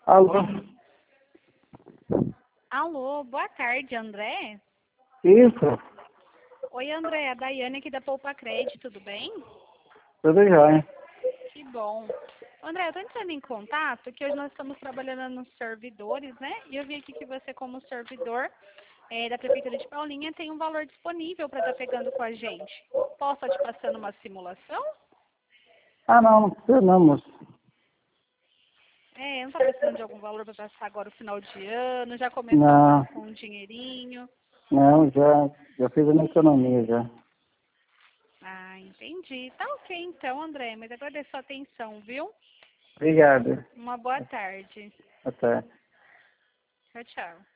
Alô? Alô, boa tarde, André. Isso? Oi, André, a Daiane aqui da Poupa Crédito, tudo bem? Tudo jóia. Que bom. André, eu estou entrando em contato que hoje nós estamos trabalhando nos servidores, né? E eu vi aqui que você, como servidor da Prefeitura de Paulinha, tem um valor disponível para estar pegando com a gente. Posso estar te passando uma simulação? Ah, não precisa não, moço. Eu não está precisando de algum valor para passar agora o final de ano, já começar o Não, ano com um dinheirinho. não, já fiz a minha economia já. Ah, entendi. Tá ok então, André, mas agradeço a sua atenção, viu? Obrigado. Uma boa tarde. Até. Tchau, tchau.